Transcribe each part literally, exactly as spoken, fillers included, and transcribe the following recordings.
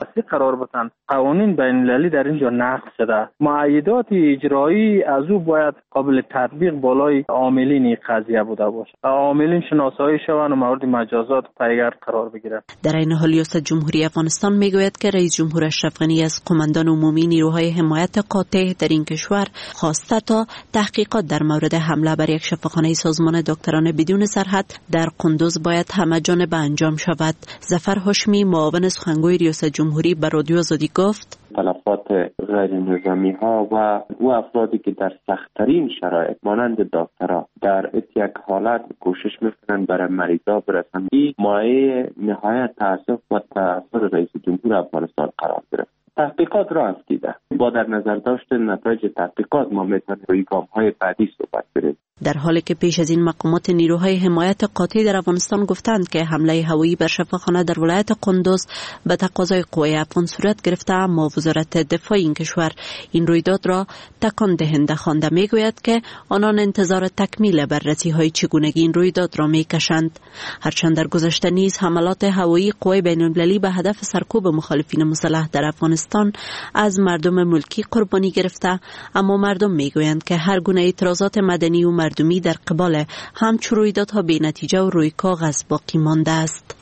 دستی قرار بدن. قوانین بین المللی در اینجا نقض شده. معایدات اجرایی از او باید قابل تطبیق بالای عاملین قضیه بوده باشه. عاملین شناسایی شوند و مورد مجازات پایگرد قرار بگیرند. در این حال ریاست جمهوری افغانستان میگوید که رئیس جمهور اشرف غنی از قماندان عمومی نیروهای حمایت قاطع در این کشور خواسته تا تحقیقات در مورد حمله بر یک شفاخانه سازمان دکتران بدون سرحد در قندوز باید همه جانبه انجام شود. ظفر هاشمی معاون سخنگوی ریاست جمهوری به رادیو آزادی گفت تلفات غیر نظامی ها و او افرادی که در سخت‌ترین شرایط مانند دکترها در یک حالت کوشش میکنند برای مریضا برسند، این مایه نهایت تأسف و تأثیر رئیس جمهور افغانستان قرار گرفت. تحقیقات را افزایده. با در نظر داشت نتایج تحقیقات ما میتونیم روی گام‌های بعدی صحبت بریم. در حالی که پیش از این مقامات نیروهای حمایت قاطع در افغانستان گفتند که حمله هوایی بر شفاخانه در ولایت قندوز به تقاضای قوای افغان صورت گرفته، اما وزارت دفاع این کشور این رویداد را تکان دهنده خوانده. میگوید که آنان انتظار تکمیل بررسی های چگونگی این رویداد را میکشند. هرچند در گذشته نیز حملات هوایی قوای بین المللی به هدف سرکوب مخالفین مسلح در افغانستان از مردم ملکی قربانی گرفته، اما مردم میگویند که هر گونه اعتراضات مدنی و مردمی در قبال همچون رویدادها بی نتیجه و روی کاغذ باقی مانده است.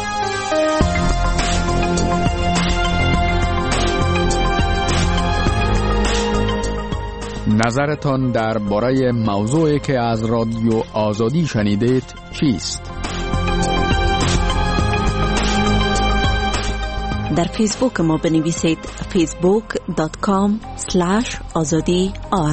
نظرتان درباره موضوعی که از رادیو آزادی شنیدید چیست؟ در فیسبوک ما بنویسید فیسبوک دات کام اسلش آزادی آر.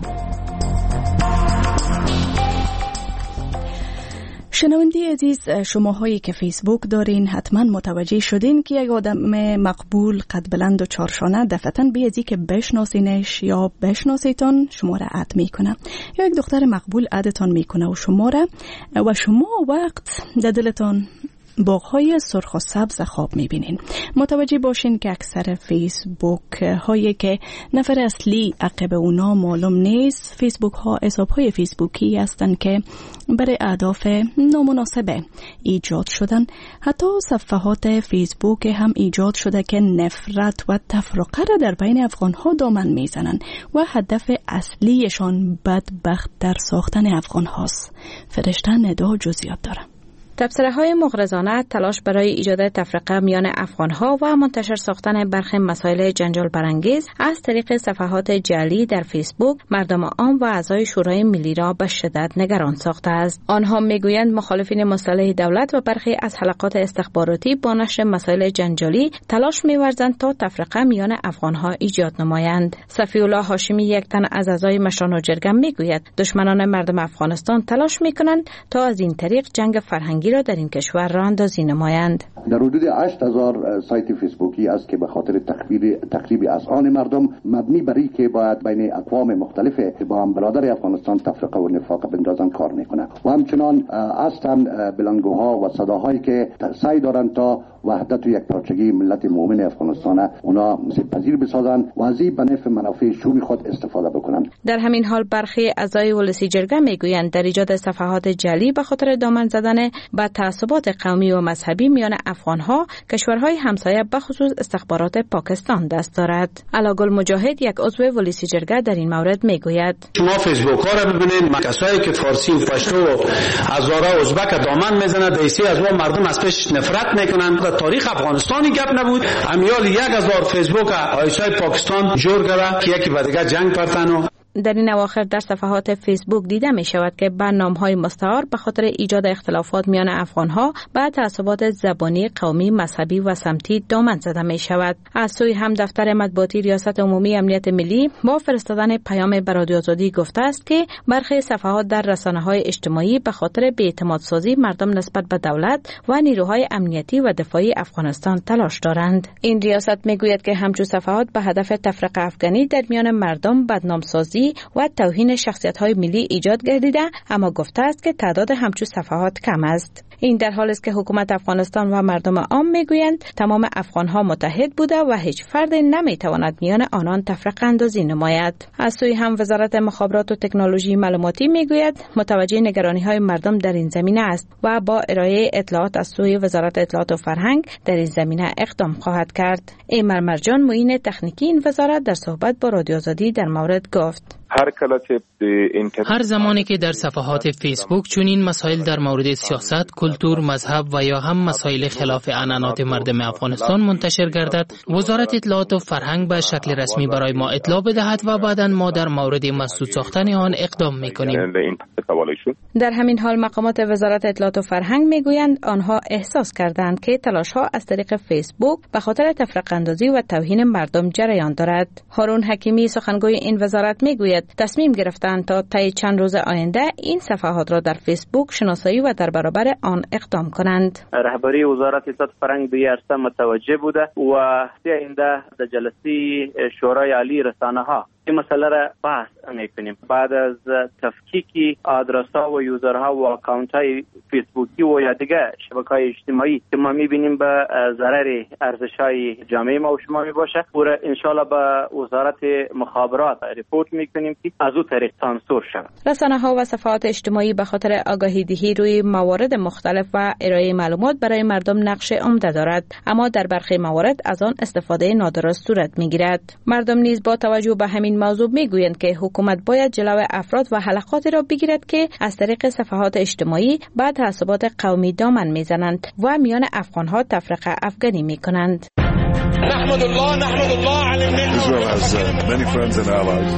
شنونده عزیز، شماهایی که فیسبوک دارین حتما متوجه شدین که یک آدم مقبول قد بلند و چارشانه دفعتاً بیازی که بشناسینش یا بشناسیتان شما را اد میکنه، یا یک دختر مقبول ادتان میکنه و شما را و شما وقت در دلتان باغ‌های سرخ و سبز خواب می‌بینین. متوجه باشین که اکثر فیسبوک هایی که نفر اصلی عقب اونا معلوم نیست، فیسبوک ها حساب‌های فیسبوکی هستند که برای اهداف نامناسب ایجاد شدن. حتی صفحات فیسبوک هم ایجاد شده که نفرت و تفرقه را در بین افغان‌ها دامن میزنن و هدف اصلیشان بدبخت در ساختن افغان هاست. فرشته ندا جزئیات داره. تبصره‌های مغرضانه، تلاش برای ایجاد تفرقه میان افغان‌ها و منتشر ساختن برخی مسائل جنجال برانگیز از طریق صفحات جعلی در فیسبوک مردم عام و اعضای شورای ملی را به شدت نگران ساخته است. آنها میگویند مخالفین مصالح دولت و برخی از حلقات استخباراتی با نشر مسائل جنجالی تلاش می‌ورزند تا تفرقه میان افغان‌ها ایجاد نمایند. صفی الله هاشمی، یک تن از اعضای مشران جرگه، میگوید دشمنان مردم افغانستان تلاش می‌کنند تا از این طریق جنگ فرهنگی را در این کشور راه اندازی نمایند. در حدود هشت هزار سایت فیسبوکی است که به خاطر تخریب تخریب اذهان مردم مبنی بر این که باید بین اقوام مختلف با هم برادر افغانستان تفرقه و نفاق بندازن کار میکنه و همچنان هستند بلندگوها و صداهایی که سعی دارند تا وحدت و یک پارچگی ملت مؤمن افغانستان اونا پذیر بسازن و از این به نفع منافع شومی خود استفاده بکنن. در همین حال برخی اعضای ولسی جرگه میگویند در ایجاد صفحات جعلی به خاطر دامن زدن به تعصبات قومی و مذهبی میان افغان‌ها کشورهای همسایه به خصوص استخبارات پاکستان دست دارد. علاگل مجاهد، یک عضو ولسی جرگه، در این مورد میگوید شما فیسبوک ها را ببینید، کسایی که فارسی و پشتو و هزاره ازبک دامن میزنند، دیسی از ما مردم از پیش نفرت میکنند. در تاریخ افغانستانی گپ نبود امیال یک هزار فیسبوک آیسای پاکستان جور کرده که یکی به دیگه جنگ پرتن. در این اواخر در صفحات فیسبوک دیده می شود که برنامه‌های مستعار به خاطر ایجاد اختلافات میان افغان‌ها به تعصبات زبانی، قومی، مذهبی و سمتی دامن زده می شود. از سوی هم دفتر مطبوعاتی ریاست عمومی امنیت ملی با فرستادن پیام به رادیو آزادی گفته است که برخی صفحات در رسانه‌های اجتماعی به خاطر بی‌اعتماد سازی مردم نسبت به دولت و نیروهای امنیتی و دفاعی افغانستان تلاش دارند. این ریاست میگوید که همچون صفحات به هدف تفرقه افغانی در میان مردم، بدنام سازی و توهین شخصیت‌های ملی ایجاد گردیده، اما گفته است که تعداد همچون صفحات کم است. این در حالی است که حکومت افغانستان و مردم عام میگویند تمام افغانها متحد بوده و هیچ فرد نمیتواند میان آنان تفرقه اندازی نماید. از سوی هم وزارت مخابرات و تکنولوژی معلوماتی میگوید متوجه نگرانی های مردم در این زمینه است و با ارائه اطلاعات از سوی وزارت اطلاعات و فرهنگ در این زمینه اقدام خواهد کرد. ایمر مرجان معین تکنیکی این وزارت در صحبت با رادیو آزادی در مورد گفت: هر هر زمانی که در صفحات فیسبوک چنین مسائل در مورد سیاست، کلتور، مذهب و یا هم مسائل خلاف عنعنات مردم افغانستان منتشر گردد، وزارت اطلاعات و فرهنگ به شکل رسمی برای ما اطلاع بدهد و بعداً ما در مورد مسدود ساختن آن اقدام می‌کنیم. در همین حال مقامات وزارت اطلاعات و فرهنگ میگویند آنها احساس کردند که تلاش‌ها از طریق فیسبوک به خاطر تفرقه اندازی و توهین مردم جریان دارد. هارون حکیمی سخنگوی این وزارت میگوید تصمیم گرفتند تا طی چند روز آینده این صفحات را در فیسبوک شناسایی و در برابر آن اقدام کنند. رهبری وزارت اطلاعات و فرهنگ به عرصه متوجه بوده و آینده در جلسه شورای عالی رسانه‌ها این مسئله را بحث میکنیم. بعد از تفکیک آدرس‌ها و یوزرها و اکانت‌های فیسبوکی و یا دیگه شبکه‌های اجتماعی که ما می‌بینیم به ضرر ارزش‌های جامعه ما و شما میباشه، و ان شاءالله به وزارت مخابرات ریپورت میکنیم که از اون طریق سانسور شود. رسانه‌ها و صفحات اجتماعی به خاطر آگاهی دهی روی موارد مختلف و ارائه معلومات برای مردم نقش عمده دارد، اما در برخی موارد از آن استفاده نادرست صورت میگیرد. مردم نیز با توجه به همین موضوع میگویند که حکومت باید جلوی افراد و حلقاتی را بگیرد که از طریق صفحات اجتماعی بعد تعصبات قومی دامن میزنند و میان افغانها تفرقه افغانی میکنند. نحمد الله نحمد الله علی النعمة. Israel has uh, many friends and allies.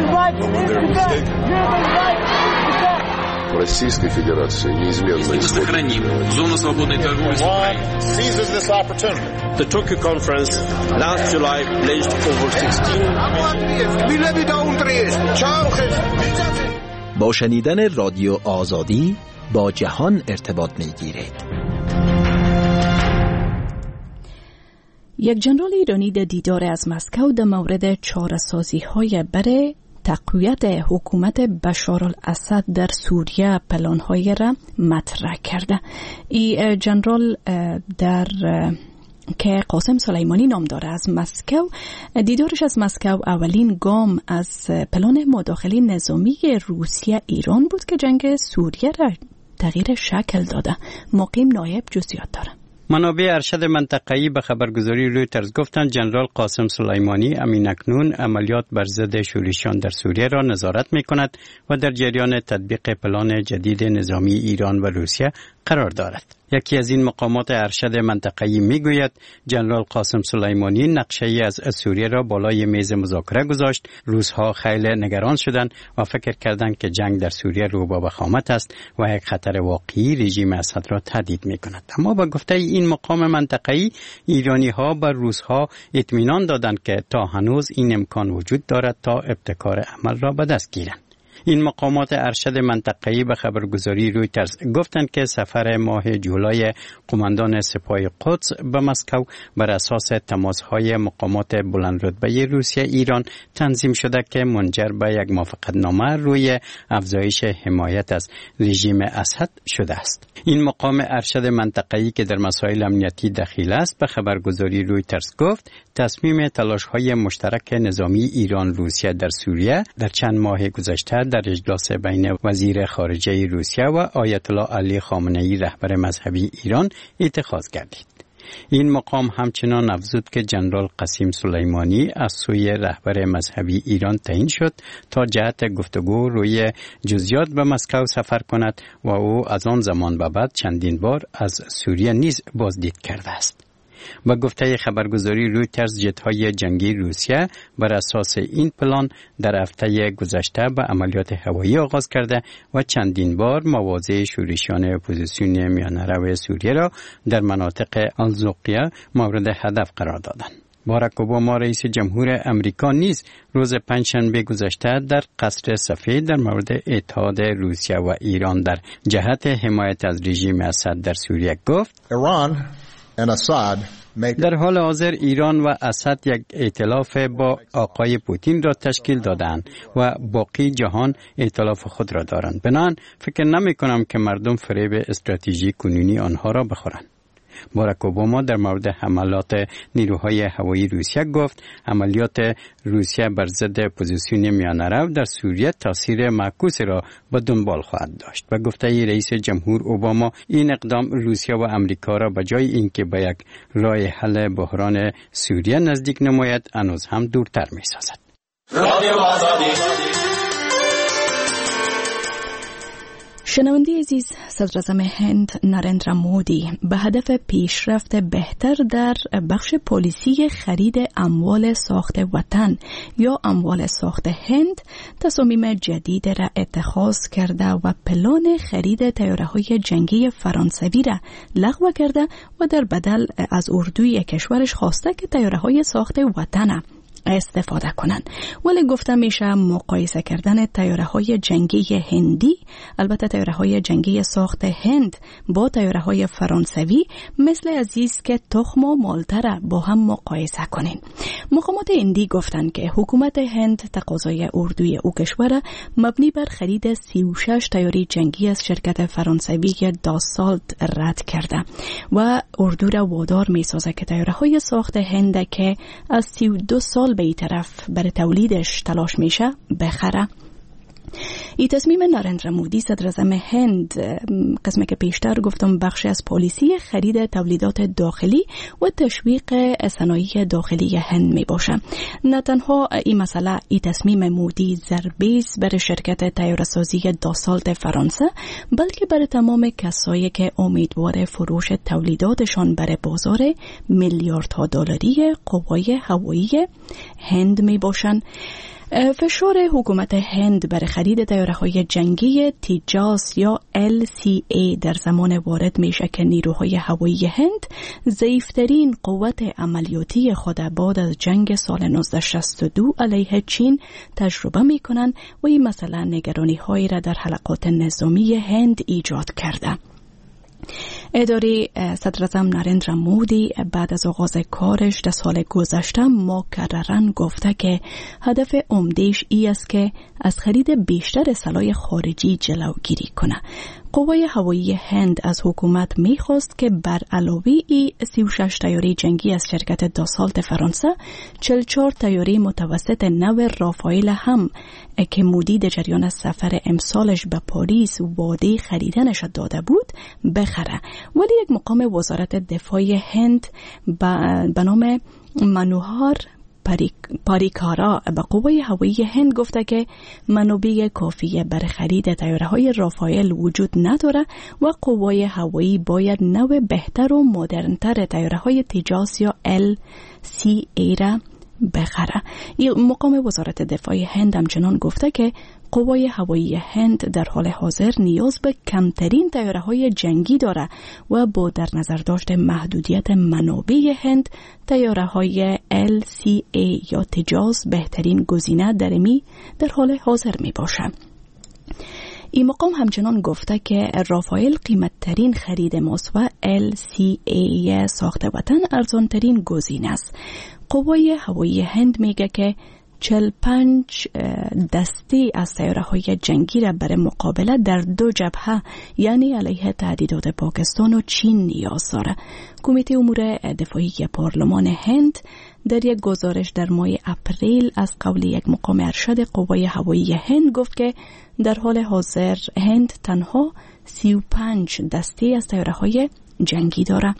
Российской Федерации неизменно сохраним зону свободной торговли с Украиной. Seizes this opportunity. The Tokyo conference last July pledged over sixteen. با شنیدن رادیو آزادی با جهان ارتباط می‌گیرید. یک جنرال ایرانی در دیدار از مسکو در مورد چاره‌سازی‌های برای تقویت حکومت بشار الاسد در سوریه پلان‌های را مطرح کرده. این جنرال در که قاسم سلیمانی نام داره از مسکو، دیدارش از مسکو اولین گام از پلان مداخله نظامی روسیه ایران بود که جنگ سوریه را تغییر شکل داده. مقیم نایب جزئیات داره. منابع ارشد منطقه‌ای به خبرگزاری رویترز گفتند جنرال قاسم سلیمانی امین‌اکنون عملیات بر ضد شورشیان در سوریه را نظارت می‌کند و در جریان تطبیق پلان جدید نظامی ایران و روسیه قرار دارد. یکی از این مقامات ارشد منطقه‌ای میگوید جنرال قاسم سلیمانی نقشه‌ای از سوریه را بالای میز مذاکره گذاشت. روس‌ها خیلی نگران شدند و فکر کردند که جنگ در سوریه رو به وخامت است و یک خطر واقعی رژیم اسد را تهدید می‌کند. اما با گفته این مقام منطقه‌ای ایرانی‌ها به روس‌ها اطمینان دادند که تا هنوز این امکان وجود دارد تا ابتکار عمل را به دست گیرند. این مقامات ارشد منطقه‌ای به خبرگزاری رویترز گفتند که سفر ماه جولای قماندان سپاه قدس به مسکو بر اساس تماس‌های مقامات بلندرتبه روسیه ایران تنظیم شده که منجر به یک موافقتنامه روی افزایش حمایت از رژیم اسد شده است. این مقام ارشد منطقه‌ای که در مسائل امنیتی دخیل است به خبرگزاری رویترز گفت تصمیم تلاش‌های مشترک نظامی ایران روسیه در سوریه در چند ماه گذشته در اجلاس بین وزیر خارجه روسیه و آیت الله علی خامنه‌ای رهبر مذهبی ایران اتخاذ گردید. این مقام همچنان افزود که جنرال قاسم سلیمانی از سوی رهبر مذهبی ایران تعیین شد تا جهت گفتگو روی جزئیات به مسکو سفر کند و او از آن زمان به بعد چندین بار از سوریه نیز بازدید کرده است. با گفته خبرگزاری رویترز جت‌های جنگی روسیه بر اساس این پلان در هفته گذشته به عملیات هوایی آغاز کرده و چندین بار مواضع شورشیان اپوزیسیون میانه‌رو سوریه را در مناطق الزوقیه مورد هدف قرار دادند. باراک اوباما رئیس جمهور امریکا نیز روز پنجشنبه گذشته در قصر سفید در مورد اتحاد روسیه و ایران در جهت حمایت از رژیم اسد در سوریه گفت Iran and Assad در حال حاضر ایران و اسد یک ائتلاف با آقای پوتین را تشکیل دادند و باقی جهان ائتلاف خود را دارند. بنابراین فکر نمی کنم که مردم فریب استراتژی کنونی آنها را بخورند. باراک اوباما در مورد حملات نیروهای هوایی روسیه گفت عملیات روسیه بر ضد اپوزیسیون میانه‌رو در سوریه تاثیر معکوسی را به دنبال خواهد داشت و گفته رئیس جمهور اوباما این اقدام روسیه و امریکا را به جای اینکه به یک راه حل بحران سوریه نزدیک نماید هنوز هم دورتر می‌سازد. شنونده عزیز، صدراعظم هند نریندرا مودی به هدف پیشرفت بهتر در بخش پلیسی خرید اموال ساخت وطن یا اموال ساخت هند تصامیم جدید را اتخاذ کرده و پلان خرید طیاره‌های جنگی فرانسوی را لغو کرده و در بدل از اردوی کشورش خواسته که طیاره‌های ساخت وطن استفاده کنند. ولی گفته میشه مقایسه کردن طیاره‌های جنگی هندی، البته طیاره‌های جنگی ساخت هند با طیاره‌های فرانسوی مثل عزیز که تخم و مالته را با هم مقایسه کنین. مقامات هندی گفتند که حکومت هند تقاضای اردوی او کشور مبنی بر خرید سی و شش طیاره جنگی از شرکت فرانسوی داسالت رد کرده و اردو را وادار می‌سازد که طیاره‌های ساخت هند که از سی و دو سال به این طرف برای تولیدش تلاش میشه بخره. این تصمیم نریندرا مودی صدراعظم هند قسمه که پیشتر گفتم بخشی از پالیسی خرید تولیدات داخلی و تشویق صنایع داخلی هند می باشه. نه تنها این مسئله این تصمیم مودی ضربه‌ای برای شرکت طیاره‌سازی داسالت فرانسه بلکه برای تمام کسایی که امیدوار فروش تولیداتشان برای بازار میلیاردها دلاری قوای هوایی هند می باشن. فشار حکومت هند برای خرید طیاره‌های جنگی تیجاس یا ال سی ای در زمان وارد میشه که نیروهای هوایی هند ضعیف‌ترین قوت عملیاتی خود بعد از جنگ سال نوزده شصت و دو علیه چین تجربه میکنن و این مسئله نگرانی‌هایی را در حلقات نظامی هند ایجاد کرده. اداره صدراعظم نریندرا مودی بعد از آغاز کارش در سال گذشته مکرراً گفته که هدف عمده‌اش ای است که از خرید بیشتر سلاح خارجی جلوگیری کنه. قوای هوایی هند از حکومت میخواست که بر علاوه ای سی و شش طیاره جنگی از شرکت داسالت فرانسه چهل و چهار طیاره متوسط نو رافائل هم که مودی در جریان از سفر امسالش به پاریس وعده خریدنش داده بود بخره. ولی یک مقام وزارت دفاع هند به نام منوهار پاریکارا به قوای هوایی هند گفته که منابع کافی برای خرید طیاره‌های رافائل وجود نداره و قوای هوایی باید نوع بهتر و مدرن‌تر طیاره‌های تیجاس یا ال سی ای را بخره. این مقام وزارت دفاع هند همچنان گفته که قوای هوایی هند در حال حاضر نیاز به کمترین طیاره‌های جنگی داره و با در نظر داشت محدودیت منابع هند طیاره‌های ال سی ای یا تیجاس بهترین گزینه در می در حال حاضر می باشه. این مقام همچنان گفته که رافائل قیمت ترین خرید ماست و ال سی ای ساخت وطن ارزان ترین گزینه است. قوای هوایی هند میگه که چهل و پنج دسته از طیاره‌های جنگی را برای مقابله در دو جبهه یعنی علیه تهدیدات پاکستان و چین نیاز داره. کمیته امور دفاعی پارلمان هند در یک گزارش در ماه اپریل از قول یک مقام ارشد قوای هوایی هند گفت که در حال حاضر هند تنها سی و پنج دسته از طیاره‌های جنگی داره.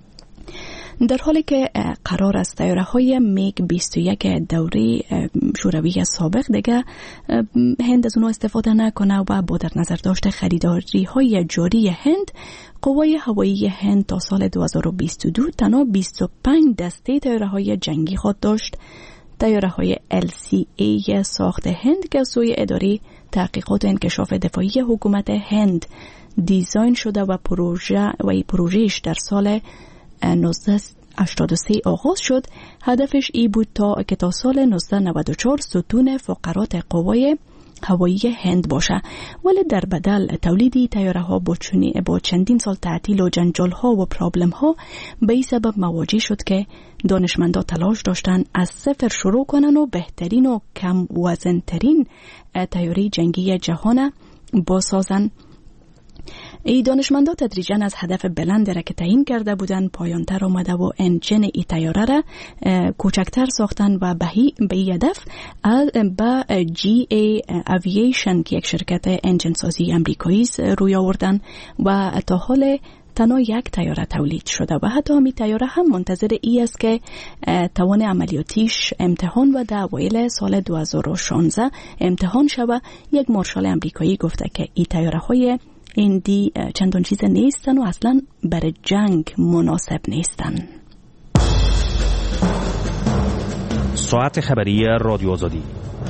در حالی که قرار است طیاره‌های میگ بیست و یک دوره شوروی سابق دیگه هند از اونها استفاده نکنه و با در نظر داشت خریداری‌های جاری هند قوای هوایی هند تا سال دو هزار و بیست و دو تنها بیست و پنج دسته طیاره‌های جنگی خود داشت. طیاره‌های ال سی ای ساخت هند که از سوی اداره تحقیقات و انکشاف دفاعی حکومت هند دیزاین شده و پروژه و ای پروژهش در سال نوزده هشتاد و سه آغاز شد، هدفش ای بود تا که تا سال نوزده نود و چهار ستون فقرات قوای هوایی هند باشه، ولی در بدل تولیدی طیاره ها با, با چندین سال تعطیل و جنجال ها و پرابلم ها به این سبب مواجه شد که دانشمندان تلاش داشتن از صفر شروع کنن و بهترین و کم وزن ترین طیاره جنگی جهان بسازن. ای دانشمندان تدریجاً از هدف بلند را که تعیین کرده بودن پایانتر آمده و انجن ای طیاره را کوچکتر ساختن و به این هدف با جی ای اوییشن که یک شرکت انجن سازی امریکایی روی آوردن و تا حال تنها یک طیاره تولید شده و حتی همی طیاره هم منتظر ای است که توان عملیاتیش امتحان و در اوایل سال دو هزار و شانزده امتحان شود. یک مارشال امریکایی گفته که ای طیاره های این دی چندان چیز نیستن و اصلا برای جنگ مناسب نیستن. ساعت خبری رادیو آزادی.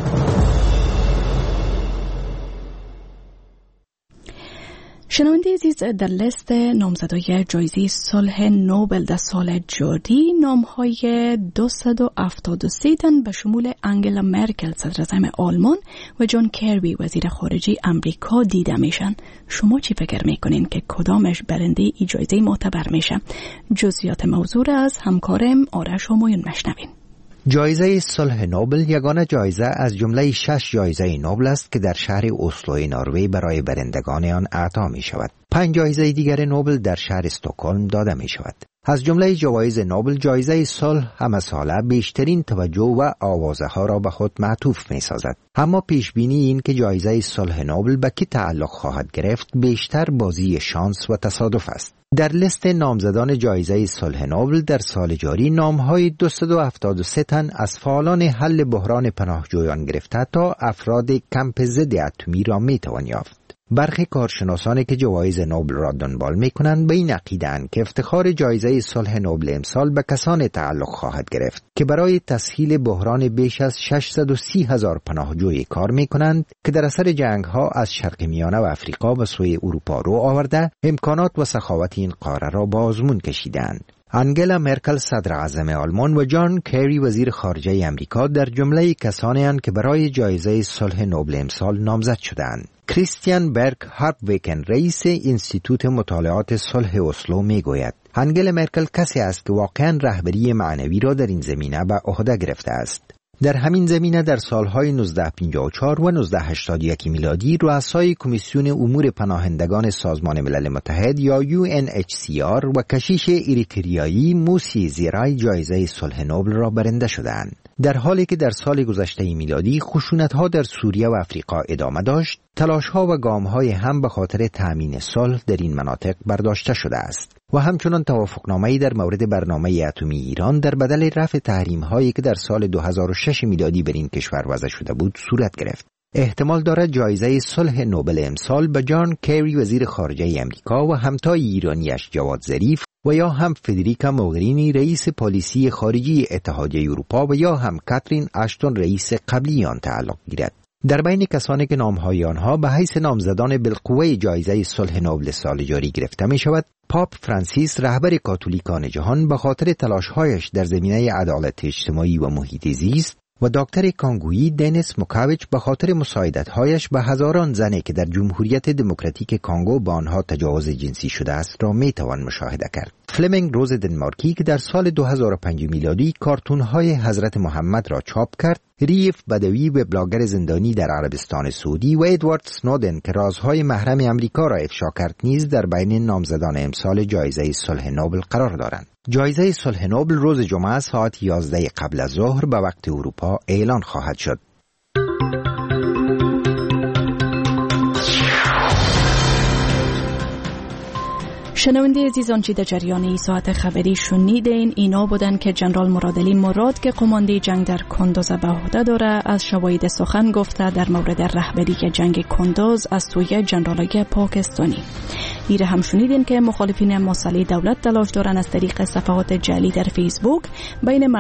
شنونده عزیز، در لیست نامزدای جایزه صلح نوبل در سال جاری نامهای دویست و هفتاد و سه تن به شمول انگلا مرکل صدراعظم آلمان و جان کری وزیر خارجه امریکا دیده میشن. شما چی فکر میکنین که کدامش برنده ای جایزه معتبر میشه؟ جزئیات موضوع از همکارم آرش همایون مشنوین. جایزه صلح نوبل یگانه جایزه از جمله شش جایزه نوبل است که در شهر اسلو نروژ برای برندگان آن اعطا می شود. پنج جایزه دیگر نوبل در شهر استکهلم داده می شود. از جمله جوایز نوبل جایزه صلح همه ساله بیشترین توجه و آوازه ها را به خود معطوف می سازد. اما پیش بینی این که جایزه صلح نوبل به کی تعلق خواهد گرفت بیشتر بازی شانس و تصادف است. در لیست نامزدان جایزه صلح نوبل در سال جاری نامهای دویست و هفتاد و سه تن از فعالان حل بحران پناهجویان گرفته تا افراد کمپ ضد اتمی را می توان یافت. برخی کارشناسانی که جوایز نوبل را دنبال می کنند به این عقیده‌اند که افتخار جایزه صلح نوبل امسال به کسان تعلق خواهد گرفت که برای تسهیل بحران بیش از ششصد و سی هزار پناهجوی کار می کنند که در اثر جنگ ها از شرق میانه و افریقا به سوی اروپا رو آورده امکانات و سخاوت این قاره را به آزمون کشیدند. انگلا مرکل صدراعظم آلمان و جان کری وزیر خارجه امریکا در جمله کسانی اند که برای جایزه صلح نوبل امسال نامزد شدند. کریستیان برگ هارپویکن رئیس انستیتوت مطالعات صلح اسلو می گوید انگلا مرکل کسی است که واقعا رهبری معنوی را در این زمینه به عهده گرفته است. در همین زمینه در سالهای نوزده پنجاه و چهار و نوزده هشتاد و یک میلادی رؤسای کمیسیون امور پناهندگان سازمان ملل متحد یا یو ان اچ سی آر و کشیش اریتریایی موسی زیرای جایزه صلح نوبل را برنده شدند. در حالی که در سال گذشته میلادی خشونت‌ها در سوریه و افریقا ادامه داشت، تلاش‌ها و گام‌های هم به خاطر تأمین صلح در این مناطق برداشته شده است و همچنان توافقنامه‌ای در مورد برنامه اتمی ایران در بدل رفع تحریم‌هایی که در سال دو هزار و شش میلادی بر این کشور وضع شده بود صورت گرفت. احتمال دارد جایزه صلح نوبل امسال به جان کری وزیر خارجه امریکا و همتای ایرانیش جواد ظریف و یا هم فدریکا موگرینی رئیس پالیسی خارجی اتحادیه اروپا و یا هم کاترین اشتون رئیس قبلی آن تعلق گیرد. در بین کسانی که نامهای آنها به حیث نامزدان بالقوه جایزه صلح نوبل سال جاری گرفته می شود، پاپ فرانسیس رهبر کاتولیکان جهان به خاطر تلاش‌هایش در زمینه عدالت اجتماعی و محیط زیست و دکتر کانگویی دنیس موکاویچ به خاطر مساعدت‌هایش به هزاران زنی که در جمهوریت دموکراتیک کانگو با آنها تجاوز جنسی شده است را میتوان مشاهده کرد. فلمینگ روز دنمارکی که در سال دو هزار و پنج میلادی کارتون‌های حضرت محمد را چاپ کرد، ریف بدوی وبلاگر زندانی در عربستان سعودی و ادوارد سنودن که رازهای محرم امریکا را افشا کرد نیز در بین نامزدان امسال جایزه صلح نوبل قرار دارند. جایزه صلح نوبل روز جمعه ساعت یازده قبل از ظهر به وقت اروپا اعلان خواهد شد. شنونده عزیزان چی در جریان ای ساعت خبری شنیدین اینا بودن که جنرال مرادعلی مراد که قماندی جنگ در کندوز به عهده داره از شواهد سخن گفته در مورد رهبری جنگ کندوز از سوی جنرالای پاکستانی. ایره هم شنیدین که مخالفین مسئله دولت تلاش دارن از طریق صفحات جعلی در فیسبوک بین